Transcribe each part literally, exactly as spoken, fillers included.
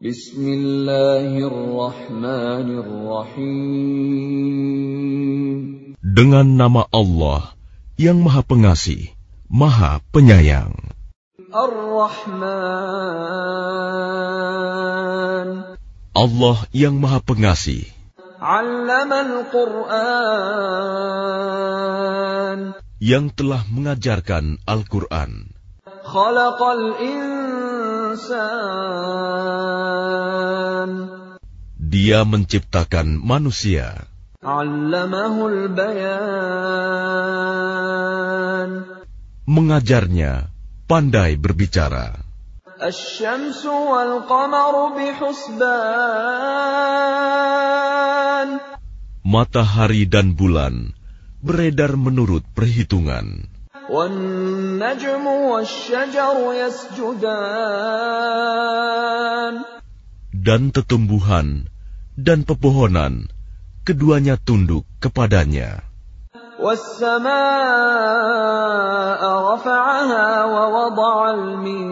Bismillahirrahmanirrahim. Dengan nama Allah yang Maha Pengasih, Maha Penyayang. Ar-Rahman. Allah yang Maha Pengasih. Allamal Qur'an. Yang telah mengajarkan Al-Quran. Khalaqal insan. Dia menciptakan manusia. Allamahul bayan. Mengajarnya pandai berbicara. Asy-syamsu wal qamaru bihusban. Matahari dan bulan beredar menurut perhitungan. Wan najmu wasy-syajaru yasjudan. Dan tetumbuhan dan pepohonan keduanya tunduk kepadanya. Was-samaa'a rafa'aha wa wada'al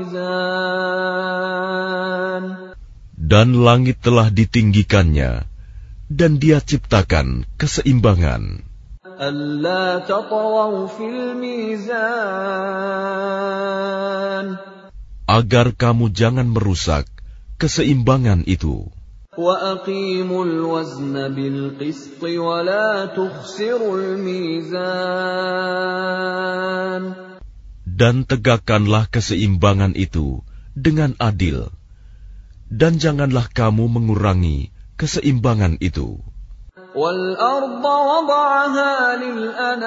mizan. Dan langit telah ditinggikannya, dan Dia ciptakan keseimbangan. Alla tatghaw fil mizan. Agar kamu jangan merusak keseimbangan itu. Wa aqimul wazna bil qist wa la tukhsirul mizan. Dan tegakkanlah keseimbangan itu dengan adil, dan janganlah kamu mengurangi keseimbangan itu. Wal arda wada'aha lil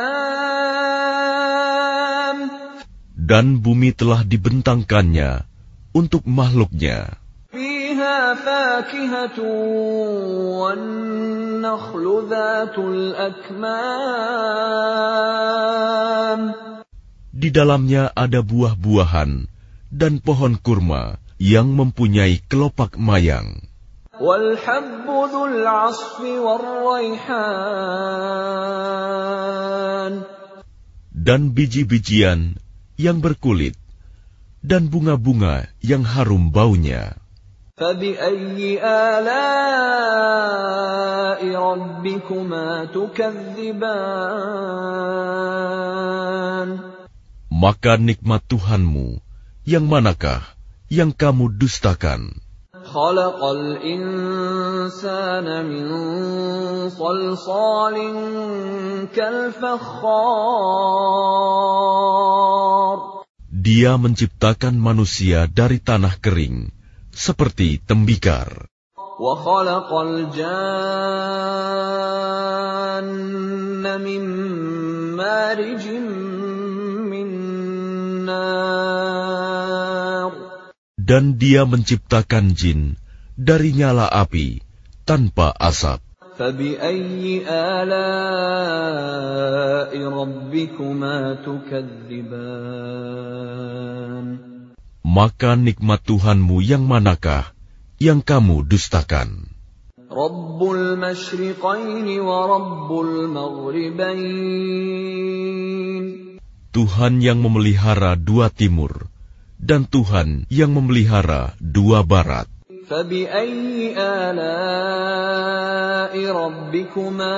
anam. Dan bumi telah dibentangkannya untuk makhluknya. Fiha fakihatun wan nakhlu dhatul akmam. Di dalamnya ada buah-buahan dan pohon kurma yang mempunyai kelopak mayang. Wal habbu dzul 'asfi war raihan. Dan biji-bijian yang berkulit dan bunga-bunga yang harum baunya. فَبِأَيِّ آلَاءِ رَبِّكُمَا تُكَذِّبَانِ. Maka nikmat Tuhanmu, yang manakah yang kamu dustakan? خَلَقَ الْإِنسَانَ مِنْ صَلْصَالٍ كَالْفَخَّارِ. Dia menciptakan manusia dari tanah kering, seperti tembikar. وَخَلَقَ الْجَانَّ مِنْ مَارِجٍ مِنْ نَارٍ. Dan Dia menciptakan jin dari nyala api tanpa asap. فَبِأَيِّ آلَاءِ رَبِّكُمَا تُكَذِّبَانِ. Maka nikmat Tuhanmu yang manakah yang kamu dustakan? Rabbul masyriqaini wa rabbul maghribain. Tuhan yang memelihara dua timur dan Tuhan yang memelihara dua barat. فَبِأَيِّ آلَاءِ رَبِّكُمَا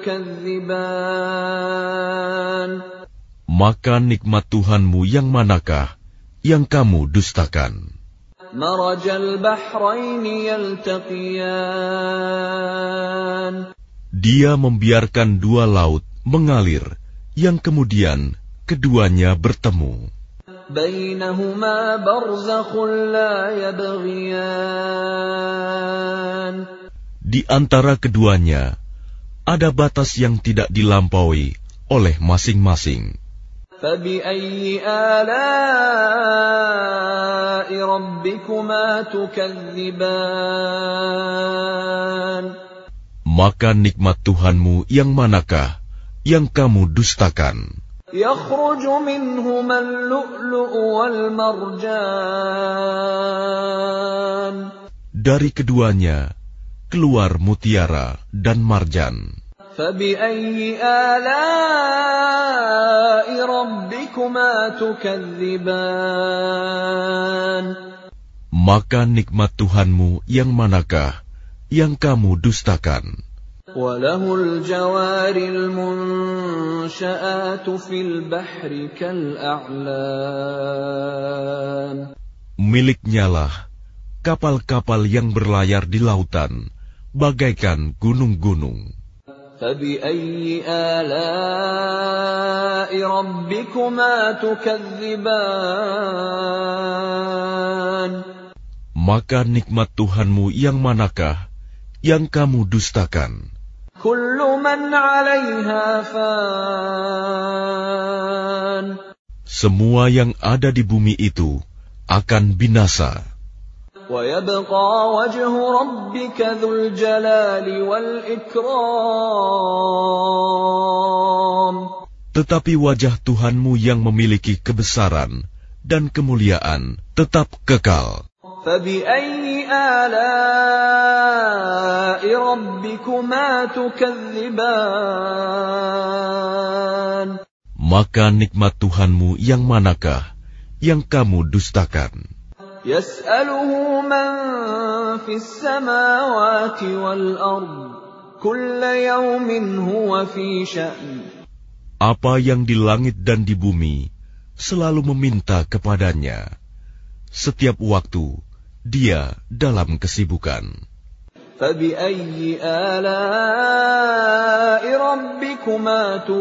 تُكَذِّبَانِ. Maka nikmat Tuhanmu yang manakah yang kamu dustakan? Marajal bahraini yaltaqiyan. Dia membiarkan dua laut mengalir, yang kemudian keduanya bertemu. Bainahuma barzakhun la yabghiyan. Di antara keduanya ada batas yang tidak dilampaui oleh masing-masing. فَبِأَيِّ آلَاءِ رَبِّكُمَا تُكَذِّبَانِ. Maka nikmat Tuhanmu yang manakah yang kamu dustakan? يَخْرُجُ مِنْهُمَا اللُّؤْلُؤُ وَالْمَرْجَانُ. Dari keduanya keluar mutiara dan marjan. فَبِأَيِّ آلَاءِ رَبِّكُمَا تُكَذِّبَانِ. Maka nikmat Tuhanmu yang manakah yang kamu dustakan? وَلَهُ الْجَوَارِ الْمُنْشَآتُ فِي الْبَحْرِ كَالْأَعْلَامِ. Miliknyalah kapal-kapal yang berlayar di lautan, bagaikan gunung-gunung. فَبِأَيِّ آلَاءِ رَبِّكُمَا تُكَذِّبَانِ. Maka nikmat Tuhanmu yang manakah yang kamu dustakan? كُلُّ مَنْ عَلَيْهَا فَانٍ. Semua yang ada di bumi itu akan binasa. وَيَبْقَى وَجْهُ رَبِّكَ ذُو الْجَلَالِ وَالْإِكْرَامِ. Tetapi wajah Tuhanmu yang memiliki kebesaran dan kemuliaan tetap kekal. فَبِأَيِّ آلَاءِ رَبِّكُمَا تُكَذِّبَانِ. Maka nikmat Tuhanmu yang manakah yang kamu dustakan? يَسْأَلُهُ مَنْ فِي السَّمَاوَاتِ وَالْأَرْضِ كُلَّ يَوْمٍ هُوَ فِي شَأْنٍ. Apa yang di langit dan di bumi selalu meminta kepadanya. Setiap waktu dia dalam kesibukan. فَبِأَيِّ آلَاءِ رَبِّكُمَا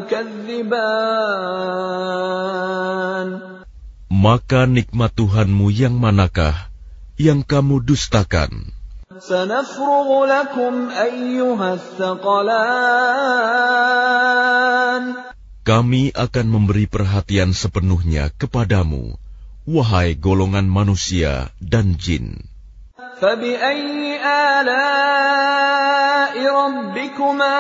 تُكَذِّبَانِ. Maka nikmat Tuhanmu yang manakah yang kamu dustakan? سَنَفْرُغُ لَكُمْ أَيُّهَا الثَّقَلَانِ. Kami akan memberi perhatian sepenuhnya kepadamu, wahai golongan manusia dan jin. فَبِأَيِّ آلَاءِ رَبِّكُمَا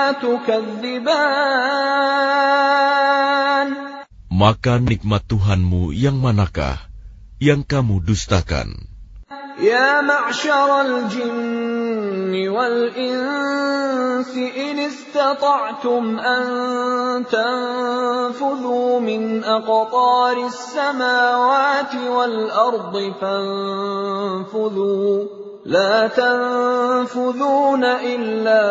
تُكَذِّبَانِ. Maka nikmat Tuhanmu yang manakah yang kamu dustakan? يَا مَعْشَرَ الْجِنِّ وَالْإِنسِ إِنِ اسْتَطَعْتُمْ أَن تَنفُذُوا مِنْ أَقْطَارِ السَّمَاوَاتِ وَالْأَرْضِ فَانفُذُوا لَا تَنفُذُونَ إِلَّا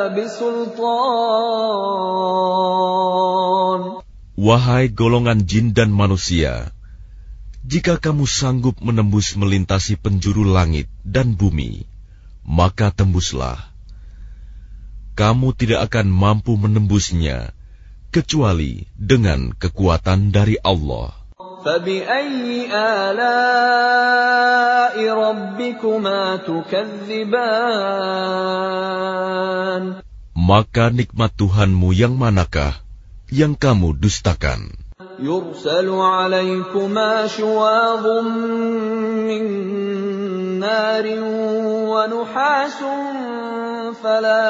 بِسُلْطَانٍ. Wahai golongan jin dan manusia, jika kamu sanggup menembus melintasi penjuru langit dan bumi, maka tembuslah. Kamu tidak akan mampu menembusnya, kecuali dengan kekuatan dari Allah. فَبِأَيِّ آلَاءِ رَبِّكُمَا تُكَذِّبَانِ. Maka nikmat Tuhanmu yang manakah yang kamu dustakan? يُرْسَلُ عَلَيْكُمَا شُوَاظٌ مِّن نَّارٍ وَنُحَاسٌ فَلَا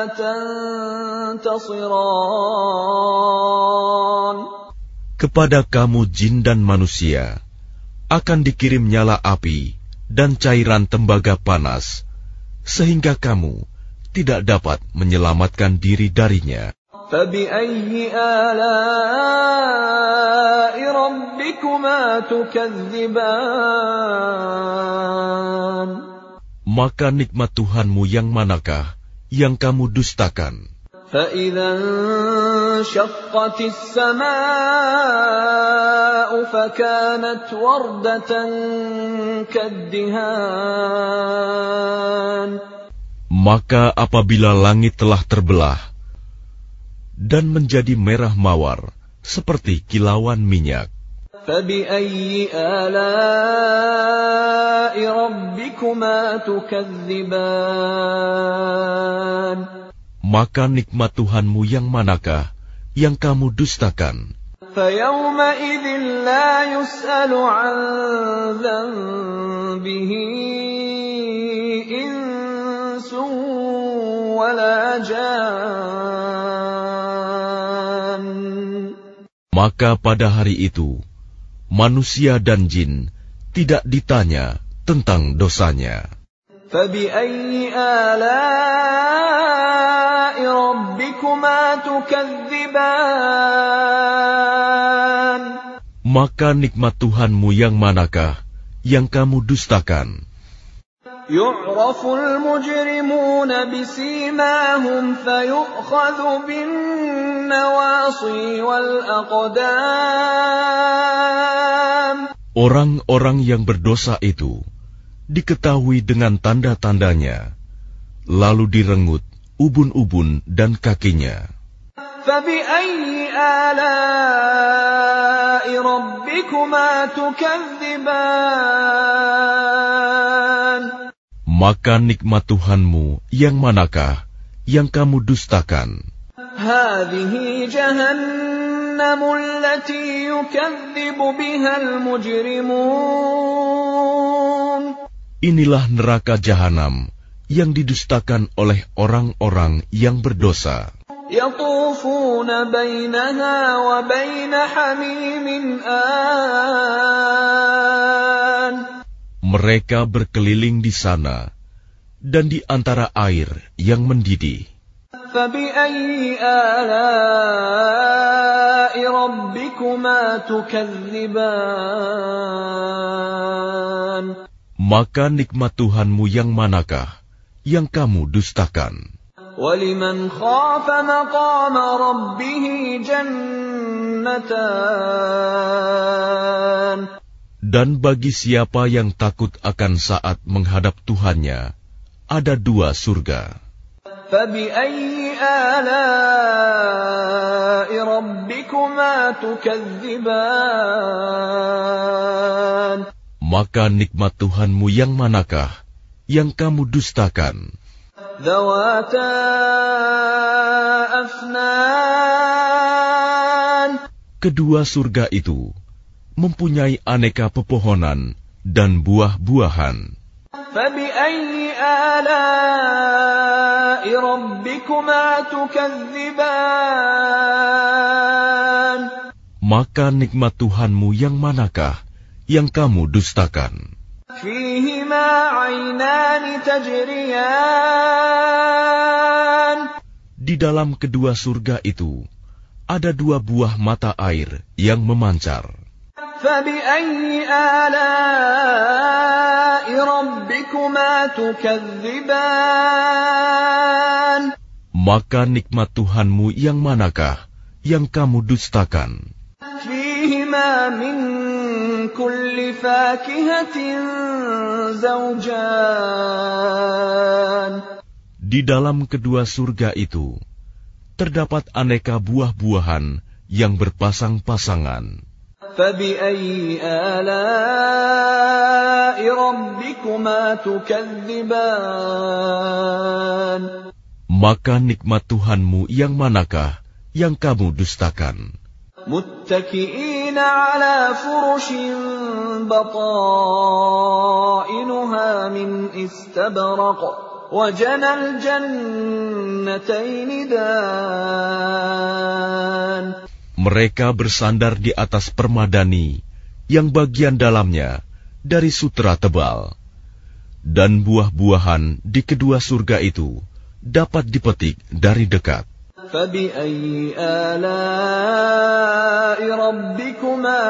تَنتَصِرَانِ. Kepada kamu jin dan manusia akan dikirim nyala api dan cairan tembaga panas, sehingga kamu tidak dapat menyelamatkan diri darinya. فَبِأَيِّ آلَاءِ رَبِّكُمَا تُكَذِّبَانِ. Maka nikmat Tuhanmu yang manakah yang kamu dustakan? فَإِذَا انشَقَّتِ السَّمَاءُ فَكَانَتْ وَرْدَةً كَالدِّهَانِ. Maka apabila langit telah terbelah dan menjadi merah mawar seperti kilauan minyak, فَبِأَيِّ آلَاءِ رَبِّكُمَا تُكَذِّبَانِ. maka nikmat Tuhanmu yang manakah yang kamu dustakan? فَيَوْمَئِذٍ لَا يُسْأَلُ عَنْ ذَنبِهِ إِنسٌ وَلَا جَانٌّ. Maka pada hari itu, manusia dan jin tidak ditanya tentang dosanya. فَبِأَيِّ آلَاءِ رَبِّكُمَا تُكَذِّبَانِ. Maka nikmat Tuhanmu yang manakah yang kamu dustakan? يُعْرَفُ الْمُجْرِمُونَ بِسِيمَاهُمْ فَيُؤْخَذُ بِالنَّوَاصِي وَالْأَقْدَامِ. Orang-orang yang berdosa itu diketahui dengan tanda-tandanya, lalu direngut ubun-ubun dan kakinya. فَبِأَيِّ آلَاءِ رَبِّكُمَا تُكَذِّبَانِ. Maka nikmat Tuhanmu yang manakah yang kamu dustakan? هَذِهِ جَهَنَّمُ الَّتِي يُكَذِّبُ بِهَا الْمُجْرِمُونَ. Inilah neraka jahanam yang didustakan oleh orang-orang yang berdosa. يَطُوفُونَ بَيْنَهَا وَبَيْنَ حَمِيمٍ آنٍ. Mereka berkeliling di sana dan di antara air yang mendidih. فَبِأَيِّ آلَاءِ رَبِّكُمَا تُكَذِّبَانِ. Maka nikmat Tuhanmu yang manakah yang kamu dustakan? وَلِمَنْ خَافَ مَقَامَ رَبِّهِ جَنَّتَانِ. Dan bagi siapa yang takut akan saat menghadap Tuhannya, ada dua surga. فَبِأَيِّ آلَاءِ رَبِّكُمَا تُكَذِّبَانِ. Maka nikmat Tuhanmu yang manakah yang kamu dustakan? ذَوَاتَا أَفْنَانٍ. Kedua surga itu mempunyai aneka pepohonan dan buah-buahan. فَبِأَيِّ آلَاءِ رَبِّكُمَا تُكَذِّبَانِ. Maka nikmat Tuhanmu yang manakah yang kamu dustakan? فِيهِمَا عَيْنَانِ تَجْرِيَانِ. Di dalam kedua surga itu ada dua buah mata air yang memancar. فَبِأَيِّ آلَاءِ رَبِّكُمَا تُكَذِّبَانِ. Maka nikmat Tuhanmu yang manakah yang kamu dustakan? فِيهِمَا مِن كُلِّ فَاكِهَةٍ زَوْجَانِ. Di dalam kedua surga itu terdapat aneka buah-buahan yang berpasang-pasangan. فَبِأَيِّ آلَاءِ رَبِّكُمَا تُكَذِّبَانِ. Maka nikmat Tuhanmu yang manakah yang kamu dustakan? مُتَّكِئِينَ عَلَى فُرُشٍ بَطَائِنُهَا مِنْ إِسْتَبْرَقٍ وَجَنَى الْجَنَّتَيْنِ دَانٍ. Mereka bersandar di atas permadani yang bagian dalamnya dari sutra tebal, dan buah-buahan di kedua surga itu dapat dipetik dari dekat. فَبِأَيِّ آلَاءِ رَبِّكُمَا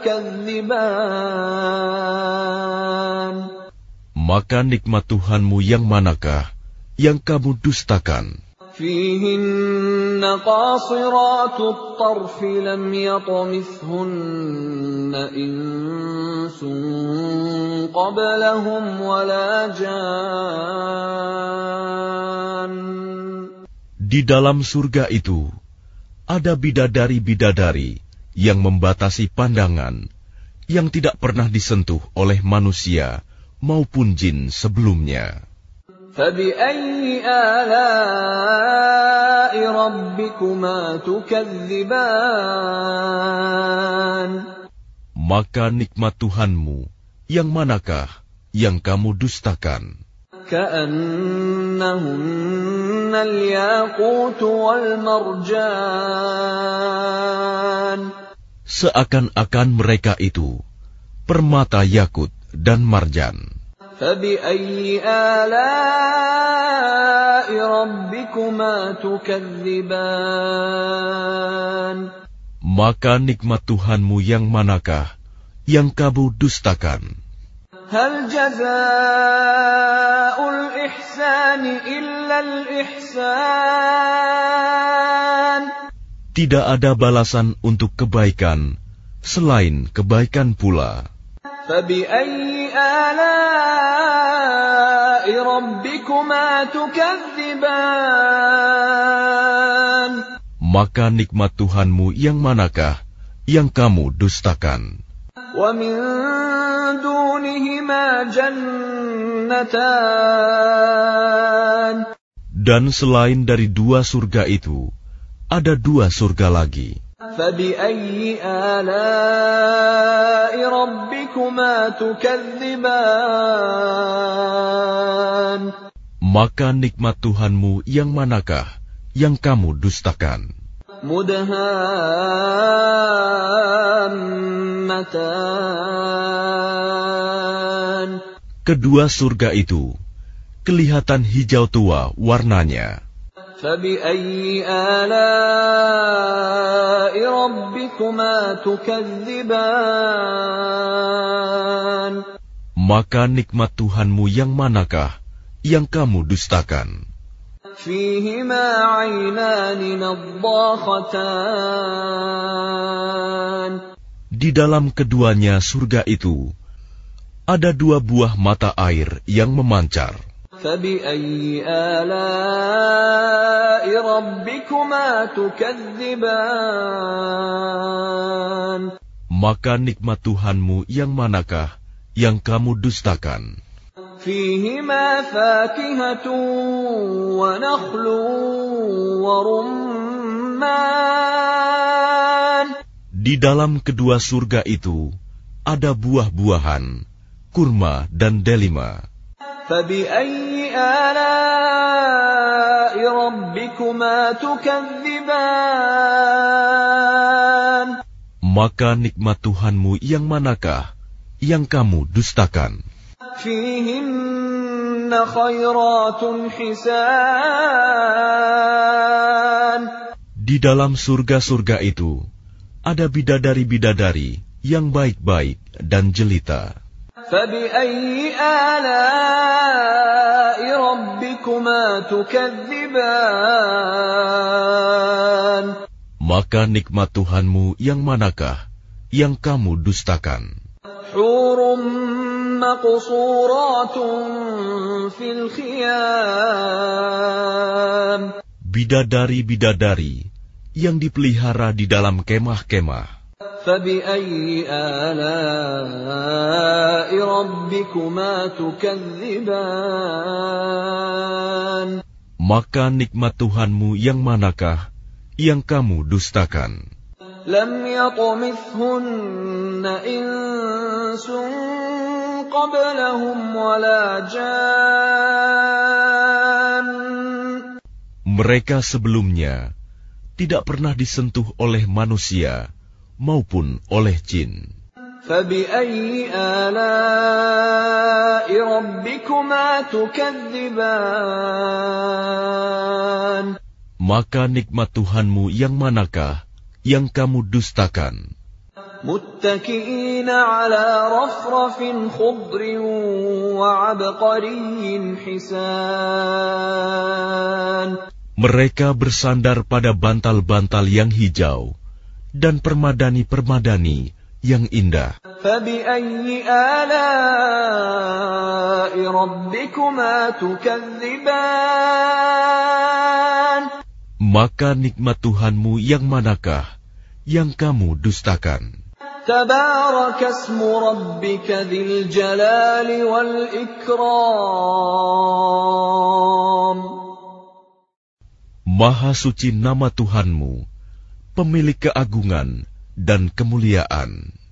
تُكَذِّبَانِ. Maka nikmat Tuhanmu yang manakah yang kamu dustakan? فِيهِنَّ قَاصِرَاتُ الطَّرْفِ لَمْ يَطْمِثْهُنَّ إِنسٌ قَبْلَهُمْ وَلَا جَانٌّ. Di dalam surga itu ada bidadari-bidadari yang membatasi pandangan, yang tidak pernah disentuh oleh manusia maupun jin sebelumnya. فَبِأَيِّ آلَاءِ رَبِّكُمَا تُكَذِّبَانِ. Maka nikmat Tuhanmu yang manakah yang kamu dustakan? كَأَنَّهُنَّ الْيَاقُوتُ وَالْمَرْجَانُ. Seakan-akan mereka itu permata yakut dan marjan. فَبِأَيِّ آلَاءِ رَبِّكُمَا تُكَذِّبَانِ. Maka nikmat Tuhanmu yang manakah yang kamu dustakan? هل جزاء الإحسان إلا الإحسان. Tidak ada balasan untuk kebaikan selain kebaikan pula. فبأي آلاء ربكما تكذبان. Maka nikmat Tuhanmu yang manakah yang kamu dustakan? ومن دونهما جنتان. Dan selain dari dua surga itu, ada dua surga lagi. فبأي آلاء ربكما تكذبان. Maka nikmat Tuhanmu yang manakah yang kamu dustakan? مدهامتان. Kedua surga itu kelihatan hijau tua warnanya. فبأي آلاء ربكما تكذبان. Maka nikmat Tuhanmu yang manakah yang kamu dustakan? فيهما عينان نضاختان. Di dalam keduanya surga itu ada dua buah mata air yang memancar. فبأي آلاء ربكما تكذبان. Maka nikmat Tuhanmu yang manakah yang kamu dustakan? فيهما فاكهة ونخل ورمان. Di dalam kedua surga itu ada buah-buahan, kurma dan delima. فبأي آلاء ربكما تكذبان. Maka nikmat Tuhanmu yang manakah yang kamu dustakan? فيهن خيرات حسان. Di dalam surga-surga itu ada bidadari-bidadari yang baik-baik dan jelita. فبأي آلاء ربكما تكذبان. Maka nikmat Tuhanmu yang manakah yang kamu dustakan? حور مقصورات في الخيام. Bidadari-bidadari yang dipelihara di dalam kemah-kemah. فبأي آلاء ربكما تكذبان. Maka nikmat Tuhanmu yang manakah yang kamu dustakan? لم يطمثهن إنس قبلهم ولا جان. Mereka sebelumnya tidak pernah disentuh oleh manusia maupun oleh jin. فبأي آلاء ربكما تكذبان. Maka nikmat Tuhanmu yang manakah yang kamu dustakan? متكئين على رفرف خضر وعبقري حسان. Mereka bersandar pada bantal-bantal yang hijau dan permadani-permadani yang indah. فبأي آلاء ربكما تكذبان. Maka nikmat Tuhanmu yang manakah yang kamu dustakan? تبارك اسم ربك ذي الجلال والإكرام. Maha suci nama Tuhanmu, pemilik keagungan dan kemuliaan.